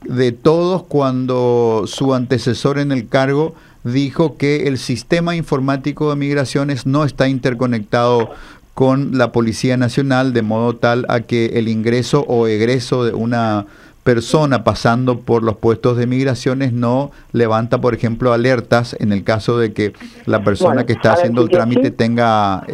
de todos cuando su antecesor en el cargo dijo que el sistema informático de migraciones no está interconectado con la Policía Nacional, de modo tal a que el ingreso o egreso de una persona pasando por los puestos de migraciones no levanta, por ejemplo, alertas en el caso de que la persona Bueno, que está a ver, haciendo el si yo trámite sí, tenga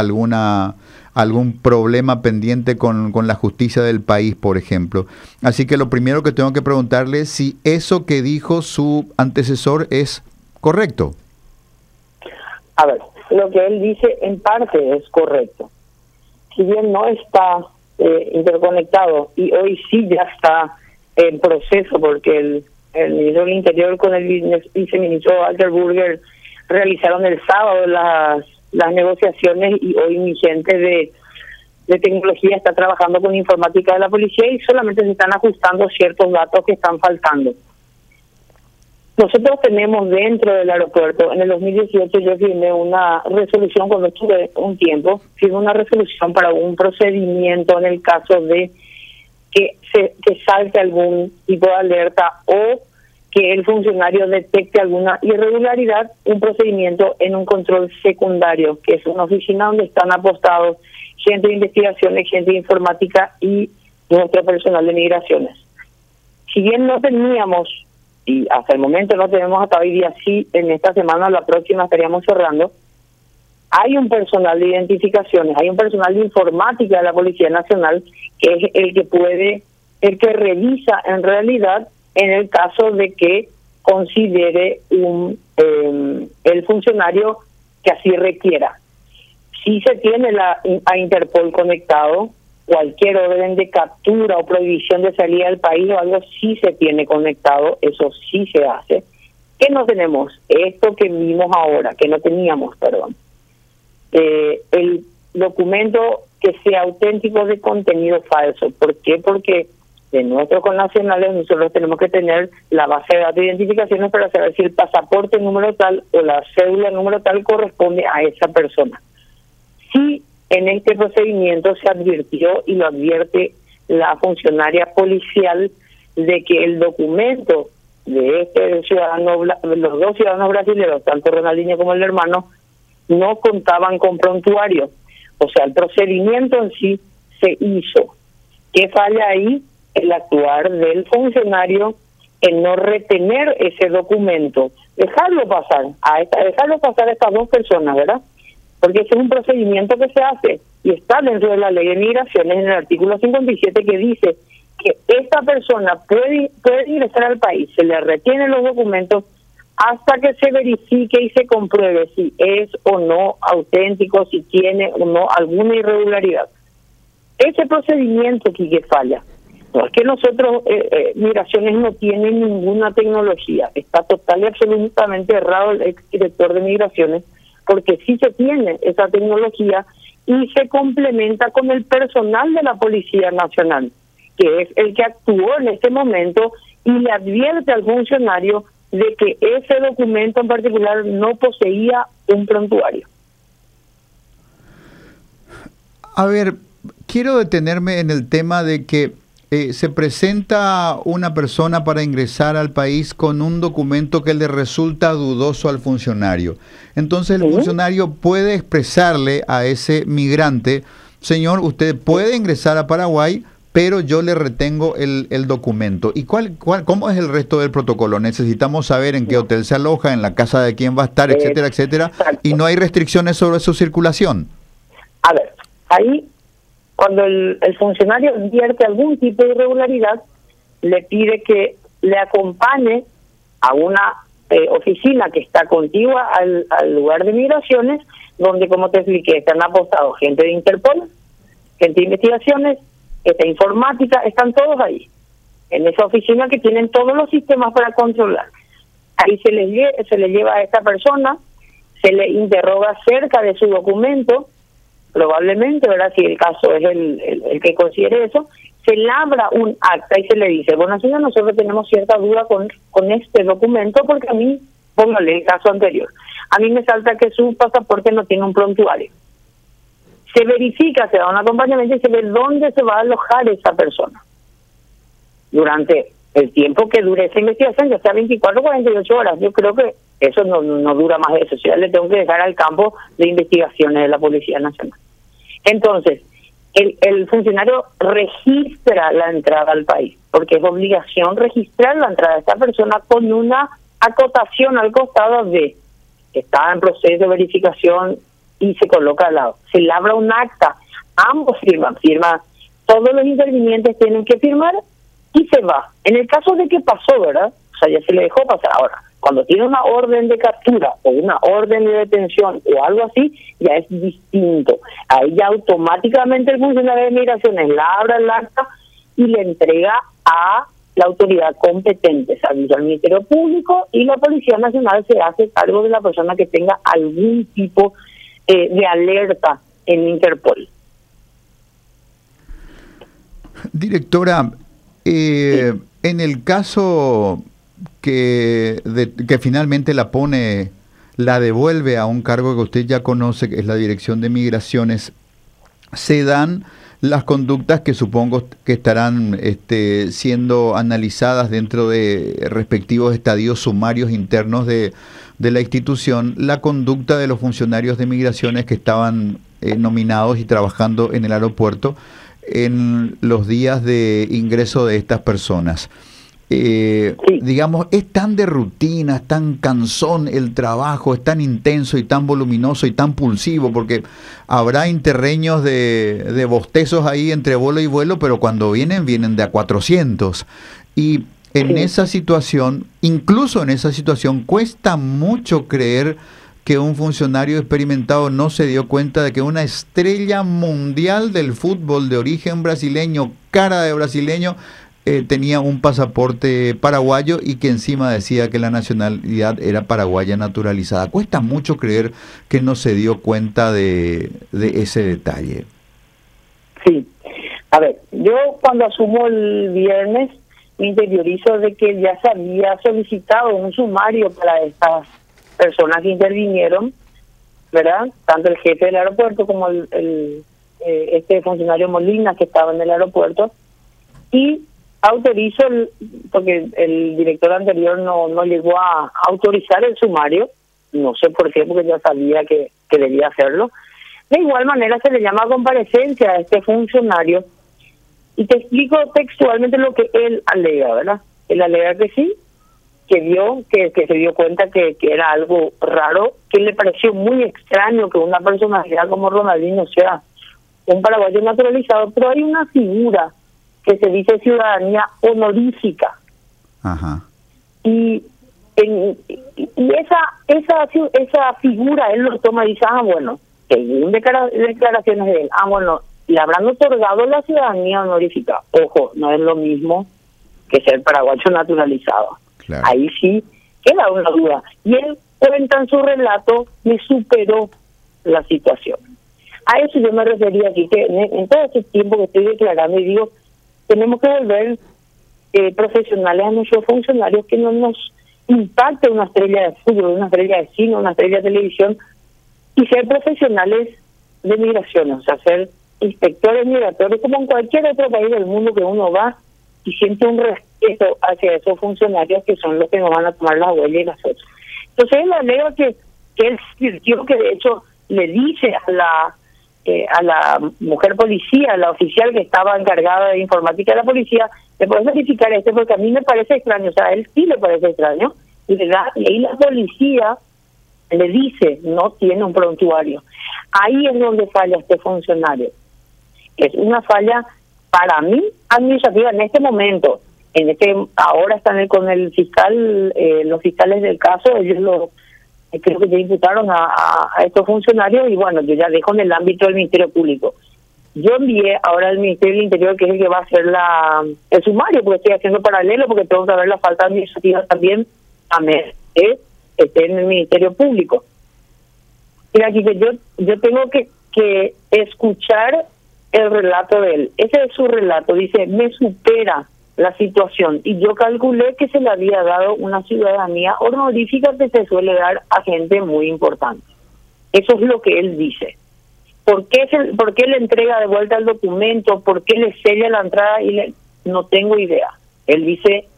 algún problema pendiente con la justicia del país, por ejemplo. Así que lo primero que tengo que preguntarle es si eso que dijo su antecesor es correcto. a ver, lo que él dice en parte es correcto. Si bien no está interconectado y hoy sí ya está en proceso porque el ministro del Interior con el viceministro Walter Burger realizaron el sábado las negociaciones y hoy mi gente de tecnología está trabajando con informática de la policía y solamente se están ajustando ciertos datos que están faltando. Nosotros tenemos dentro del aeropuerto, en el 2018 yo firmé una resolución, cuando estuve un tiempo, firmé una resolución para un procedimiento en el caso de que salte algún tipo de alerta o que el funcionario detecte alguna irregularidad, un procedimiento en un control secundario, que es una oficina donde están apostados gente de investigaciones, gente de informática y nuestro personal de migraciones. Si bien no teníamos, y hasta el momento no tenemos hasta hoy día, sí, en esta semana o la próxima estaríamos cerrando, hay un personal de identificaciones, hay un personal de informática de la Policía Nacional que es el que revisa en realidad en el caso de que considere el funcionario que así requiera. Si se tiene a Interpol conectado, cualquier orden de captura o prohibición de salida del país o algo sí se tiene conectado, eso sí se hace. ¿Qué no tenemos? Esto que vimos ahora, que no teníamos, perdón. El documento que sea auténtico de contenido falso. ¿Por qué? Porque de nuestros connacionales nosotros tenemos que tener la base de datos de identificaciones para saber si el pasaporte número tal o la cédula número tal corresponde a esa persona. Si en este procedimiento se advirtió y lo advierte la funcionaria policial de que el documento de este ciudadano, los dos ciudadanos brasileños, tanto Ronaldinho como el hermano, no contaban con prontuario. O sea, el procedimiento en sí se hizo. ¿Qué falla ahí? El actuar del funcionario en no retener ese documento, dejarlo pasar a estas dos personas, ¿verdad? Porque ese es un procedimiento que se hace y está dentro de la ley de migraciones en el artículo 57 que dice que esta persona puede ingresar al país, se le retienen los documentos hasta que se verifique y se compruebe si es o no auténtico, si tiene o no alguna irregularidad. Ese procedimiento que falla. No es que nosotros, Migraciones no tiene ninguna tecnología, está total y absolutamente errado el exdirector de Migraciones, porque sí se tiene esa tecnología y se complementa con el personal de la Policía Nacional, que es el que actuó en este momento y le advierte al funcionario de que ese documento en particular no poseía un prontuario. A ver, quiero detenerme en el tema de que se presenta una persona para ingresar al país con un documento que le resulta dudoso al funcionario. Entonces el funcionario puede expresarle a ese migrante: señor, usted puede ingresar a Paraguay, pero yo le retengo el documento. ¿Y cómo es el resto del protocolo? Necesitamos saber en qué hotel se aloja, en la casa de quién va a estar, etcétera, etcétera. Exacto. Y no hay restricciones sobre su circulación. A ver, ahí cuando el funcionario advierte algún tipo de irregularidad, le pide que le acompañe a una oficina que está contigua al lugar de migraciones, donde, como te expliqué, están apostados gente de Interpol, gente de investigaciones, esta informática, están todos ahí, en esa oficina que tienen todos los sistemas para controlar. Ahí se le lleva a esta persona, se le interroga acerca de su documento, probablemente, ¿verdad? Si el caso es el que considere eso, se labra un acta y se le dice: bueno, señor, nosotros tenemos cierta duda con este documento porque a mí, póngale el caso anterior, a mí me salta que su pasaporte no tiene un prontuario. Se verifica, se da un acompañamiento y se ve dónde se va a alojar esa persona durante el tiempo que dure esa investigación, ya sea 24 o 48 horas. Yo creo que eso no dura más de eso. Yo ya le tengo que dejar al campo de investigaciones de la Policía Nacional. Entonces, el funcionario registra la entrada al país, porque es obligación registrar la entrada de esta persona con una acotación al costado de que está en proceso de verificación y se coloca al lado. Se labra un acta, ambos firman, todos los intervinientes tienen que firmar y se va. En el caso de que pasó, ¿verdad? O sea, ya se le dejó pasar. Ahora, cuando tiene una orden de captura o una orden de detención o algo así, ya es distinto. Ahí ya automáticamente el funcionario de migraciones labra el acta y le entrega a la autoridad competente, servicio al Ministerio Público, y la Policía Nacional se hace cargo de la persona que tenga algún tipo de alerta en Interpol. Directora, en el caso que finalmente la devuelve a un cargo que usted ya conoce, que es la Dirección de Migraciones, se dan las conductas que supongo que estarán siendo analizadas dentro de respectivos estadios sumarios internos de la institución, la conducta de los funcionarios de migraciones que estaban nominados y trabajando en el aeropuerto en los días de ingreso de estas personas. Digamos, es tan de rutina, es tan cansón el trabajo, es tan intenso y tan voluminoso y tan pulsivo, porque habrá interreños de bostezos ahí entre vuelo y vuelo, pero cuando vienen de a 400. Y en esa situación, incluso en esa situación, cuesta mucho creer que un funcionario experimentado no se dio cuenta de que una estrella mundial del fútbol de origen brasileño, cara de brasileño, tenía un pasaporte paraguayo y que encima decía que la nacionalidad era paraguaya naturalizada. Cuesta mucho creer que no se dio cuenta de ese detalle. Sí. A ver, yo cuando asumo el viernes me interiorizo de que ya se había solicitado un sumario para estas personas que intervinieron, ¿verdad? Tanto el jefe del aeropuerto como este funcionario Molina que estaba en el aeropuerto, y autorizo, porque el director anterior no llegó a autorizar el sumario, no sé por qué, porque ya sabía que debía hacerlo. De igual manera se le llama a comparecencia a este funcionario y te explico textualmente lo que él alega, ¿verdad? Él alega que sí, que se dio cuenta que era algo raro, que le pareció muy extraño que una personalidad como Ronaldinho sea un paraguayo naturalizado, pero hay una figura que se dice ciudadanía honorífica. Ajá. Y esa figura él lo toma y dice, bueno, según declaraciones de él, bueno, le habrán otorgado la ciudadanía honorífica. Ojo, no es lo mismo que ser paraguayo naturalizado. Claro. Ahí sí queda una duda. Y él cuenta en su relato, me superó la situación. A eso yo me refería aquí, que en todo este tiempo que estoy declarando y digo, tenemos que volver profesionales a nuestros funcionarios, que no nos impacte una estrella de fútbol, una estrella de cine, una estrella de televisión, y ser profesionales de migración, o sea, ser inspectores migratorios como en cualquier otro país del mundo que uno va y siente un respeto hacia esos funcionarios que son los que nos van a tomar la huella y las otras. Entonces él alega que él sintió que de hecho le dice a la mujer policía, a la oficial que estaba encargada de informática de la policía, ¿me puedes verificar porque a mí me parece extraño? O sea, a él sí le parece extraño, y ahí la policía le dice, no tiene un prontuario. Ahí es donde falla este funcionario. Es una falla, para mí, administrativa en este momento. Ahora están con el fiscal, los fiscales del caso, ellos creo que ya imputaron a estos funcionarios, y bueno, yo ya dejo en el ámbito del Ministerio Público. Yo envié ahora al Ministerio del Interior, que es el que va a hacer el sumario, porque estoy haciendo paralelo, porque tengo que ver la falta administrativa también a esté en el Ministerio Público. Mira, aquí que yo tengo que escuchar el relato de él. Ese es su relato, dice, me supera la situación, y yo calculé que se le había dado una ciudadanía honorífica que se suele dar a gente muy importante. Eso es lo que él dice. ¿Por qué le entrega de vuelta el documento? ¿Por qué le sella la entrada? No tengo idea. Él dice,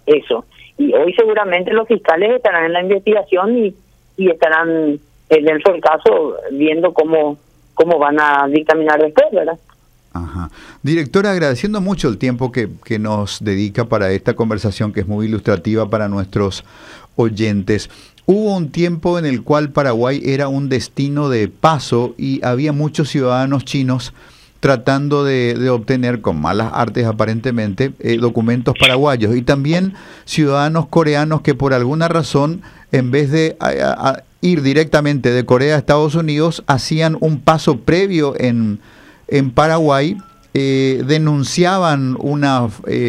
eso. Y hoy seguramente los fiscales estarán en la investigación y estarán, dentro del caso, viendo cómo van a dictaminar después, ¿verdad? Ajá. Directora, agradeciendo mucho el tiempo que nos dedica para esta conversación, que es muy ilustrativa para nuestros oyentes. Hubo un tiempo en el cual Paraguay era un destino de paso y había muchos ciudadanos chinos tratando de obtener, con malas artes aparentemente, documentos paraguayos, y también ciudadanos coreanos que por alguna razón, en vez de ir directamente de Corea a Estados Unidos, hacían un paso previo en Paraguay, denunciaban una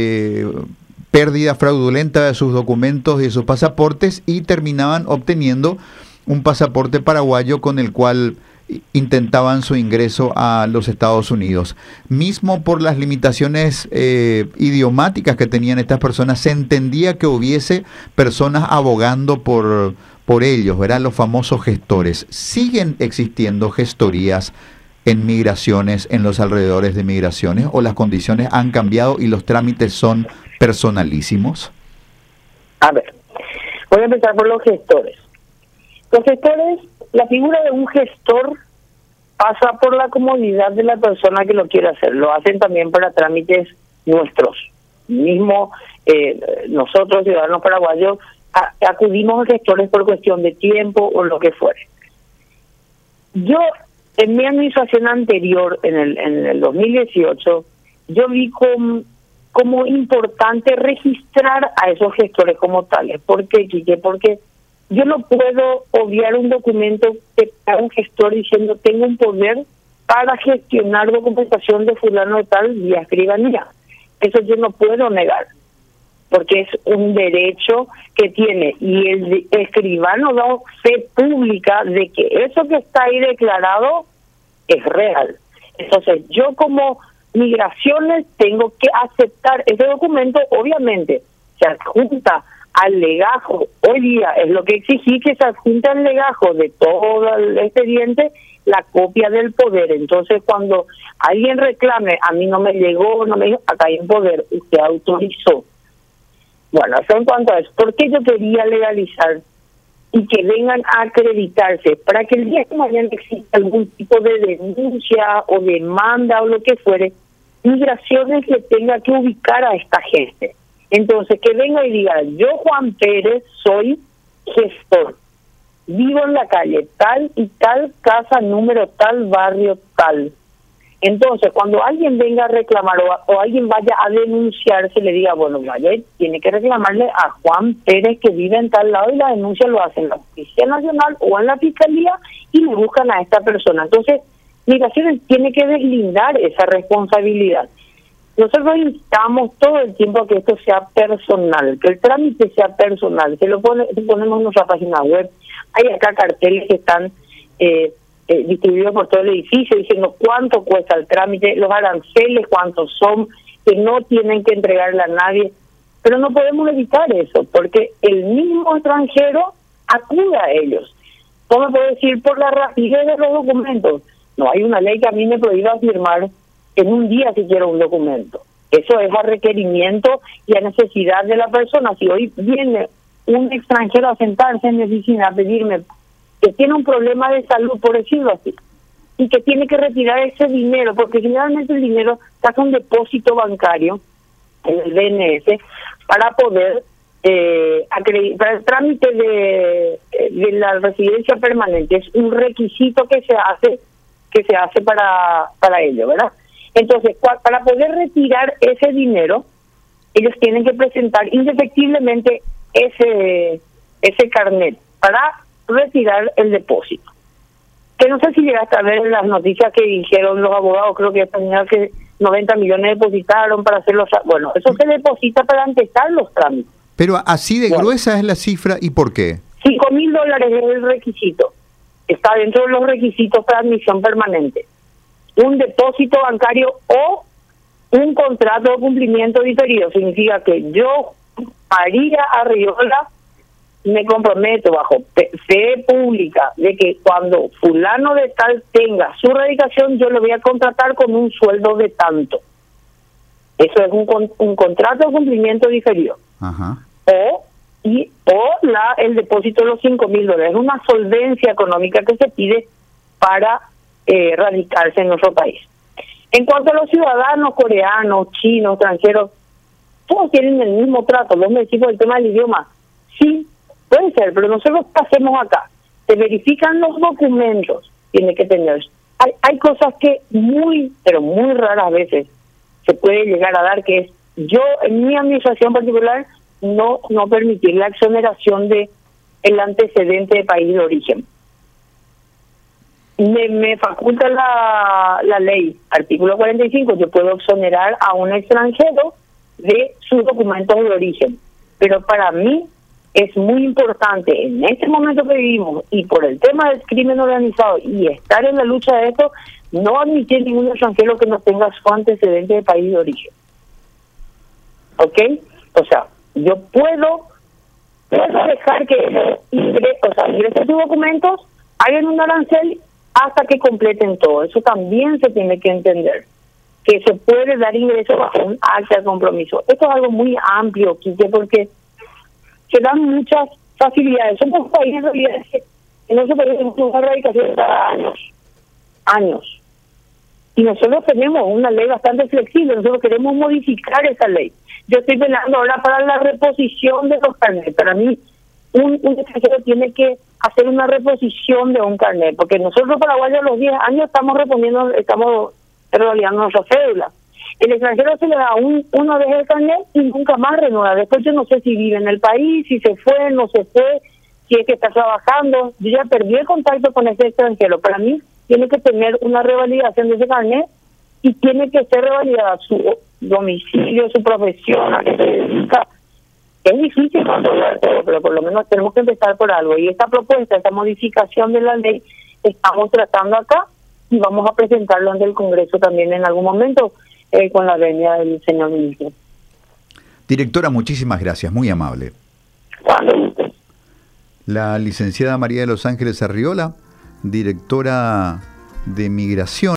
pérdida fraudulenta de sus documentos y de sus pasaportes y terminaban obteniendo un pasaporte paraguayo con el cual intentaban su ingreso a los Estados Unidos. Mismo por las limitaciones idiomáticas que tenían estas personas, se entendía que hubiese personas abogando por ellos, ¿verdad? Los famosos gestores. ¿Siguen existiendo gestorías en migraciones, en los alrededores de migraciones, o las condiciones han cambiado y los trámites son personalísimos? A ver, voy a empezar por los gestores. Los gestores, la figura de un gestor pasa por la comodidad de la persona que lo quiere hacer. Lo hacen también para trámites nuestros. Mismo nosotros, ciudadanos paraguayos, acudimos a gestores por cuestión de tiempo o lo que fuere. Yo, en mi administración anterior, en el 2018, yo vi como importante registrar a esos gestores como tales. ¿Por qué, Quique? Porque yo no puedo obviar un documento que haga un gestor diciendo tengo un poder para gestionar documentación de fulano de tal vía escribanía. Eso yo no puedo negar, porque es un derecho que tiene, y el escribano da fe pública de que eso que está ahí declarado es real. Entonces yo como migraciones tengo que aceptar ese documento. Obviamente se adjunta al legajo, hoy día es lo que exigí, que se adjunta al legajo de todo el expediente la copia del poder. Entonces cuando alguien reclame, a mí no me llegó, no me dijo, acá hay un poder, usted autorizó. Bueno, eso en cuanto a eso. ¿Por qué yo quería legalizar y que vengan a acreditarse? Para que el día que mañana exista algún tipo de denuncia o demanda o lo que fuere, migraciones le tenga que ubicar a esta gente. Entonces, que venga y diga, yo Juan Pérez soy gestor, vivo en la calle tal y tal, casa número tal, barrio tal. Entonces, cuando alguien venga a reclamar o alguien vaya a denunciar, se le diga, bueno, vaya, tiene que reclamarle a Juan Pérez que vive en tal lado, y la denuncia lo hace en la Policía Nacional o en la Fiscalía y le buscan a esta persona. Entonces, migraciones tiene que deslindar esa responsabilidad. Nosotros instamos todo el tiempo a que esto sea personal, que el trámite sea personal. Ponemos en nuestra página web, hay acá carteles que están distribuidos por todo el edificio diciendo cuánto cuesta el trámite, los aranceles, cuántos son, que no tienen que entregarle a nadie. Pero no podemos evitar eso, porque el mismo extranjero acude a ellos. ¿Cómo puedo decir? Por la rapidez de los documentos. No hay una ley que a mí me prohíba firmar en un día si quiero un documento. Eso es a requerimiento y a necesidad de la persona. Si hoy viene un extranjero a sentarse en mi oficina a pedirme que tiene un problema de salud, por decirlo así, y que tiene que retirar ese dinero, porque generalmente el dinero saca un depósito bancario en el DNS para poder para el trámite de la residencia permanente. Es un requisito que se hace para ello, ¿verdad? Entonces, para poder retirar ese dinero, ellos tienen que presentar indefectiblemente ese carnet para retirar el depósito. Que no sé si llegaste a ver las noticias que dijeron los abogados, creo que tenía que 90 millones depositaron para hacerlos. Bueno, eso se deposita para empezar los trámites. Pero así de gruesa es la cifra, ¿y por qué? $5.000 es el requisito. Está dentro de los requisitos para admisión permanente. Un depósito bancario o un contrato de cumplimiento diferido. Significa que yo, María Arriola, me comprometo bajo fe pública de que cuando fulano de tal tenga su radicación, yo lo voy a contratar con un sueldo de tanto. Eso es un contrato de cumplimiento diferido. Ajá. El depósito de los $5.000. Es una solvencia económica que se pide para radicarse en nuestro país. En cuanto a los ciudadanos coreanos, chinos, extranjeros, todos tienen el mismo trato. Vos me decís por el tema del idioma. Sí, puede ser, pero nosotros ¿qué hacemos acá? Se verifican los documentos, tiene que tener. Hay cosas que pero muy raras veces se puede llegar a dar, que es, yo en mi administración particular, no permitir la exoneración de el antecedente de país de origen. Me faculta la ley, artículo 45, yo puedo exonerar a un extranjero de sus documentos de origen. Pero para mí es muy importante en este momento que vivimos, y por el tema del crimen organizado y estar en la lucha de esto, no admitir ningún extranjero que no tenga su antecedente de país de origen. ¿Ok? O sea, yo puedo dejar que ingresen sus documentos, hagan un arancel hasta que completen todo. Eso también se tiene que entender, que se puede dar ingreso bajo un acta de compromiso. Esto es algo muy amplio, Quique, porque se dan muchas facilidades. Somos países en realidad que no se puede una erradicación cada años. Y nosotros tenemos una ley bastante flexible, nosotros queremos modificar esa ley. Yo estoy velando ahora para la reposición de los carnets. Para mí, un extranjero tiene que hacer una reposición de un carnet, porque nosotros paraguayos a los 10 años estamos revalidando nuestra cédula. El extranjero se le da una vez el carnet y nunca más renueva. Después yo no sé si vive en el país, si se fue, no se fue, si es que está trabajando. Yo ya perdí el contacto con ese extranjero. Para mí tiene que tener una revalidación de ese carnet y tiene que ser revalidada su domicilio, su profesión, a qué se dedica. Es difícil controlar todo, pero por lo menos tenemos que empezar por algo. Y esta propuesta, esta modificación de la ley, estamos tratando acá y vamos a presentarlo ante el Congreso también en algún momento con la venia del señor ministro. Directora, muchísimas gracias, muy amable. La licenciada María de los Ángeles Arriola, directora de Migración.